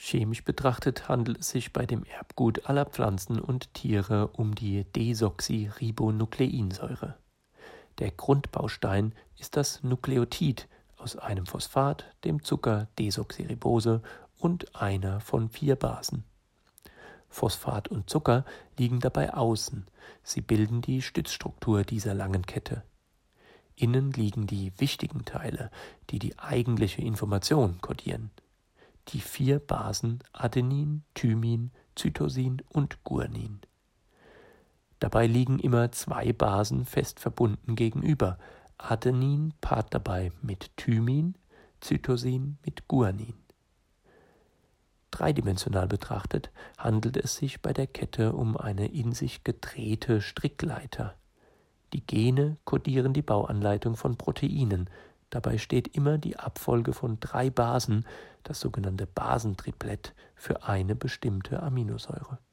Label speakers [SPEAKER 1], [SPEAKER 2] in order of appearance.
[SPEAKER 1] Chemisch betrachtet handelt es sich bei dem Erbgut aller Pflanzen und Tiere um die Desoxyribonukleinsäure. Der Grundbaustein ist das Nukleotid aus einem Phosphat, dem Zucker Desoxyribose und einer von 4 Basen. Phosphat und Zucker liegen dabei außen, sie bilden die Stützstruktur dieser langen Kette. Innen liegen die wichtigen Teile, die die eigentliche Information kodieren. Die 4 Basen Adenin, Thymin, Cytosin und Guanin. Dabei liegen immer 2 Basen fest verbunden gegenüber. Adenin paart dabei mit Thymin, Cytosin mit Guanin. Dreidimensional betrachtet handelt es sich bei der Kette um eine in sich gedrehte Strickleiter. Die Gene kodieren die Bauanleitung von Proteinen. Dabei steht immer die Abfolge von 3 Basen, das sogenannte Basentriplett, für eine bestimmte Aminosäure.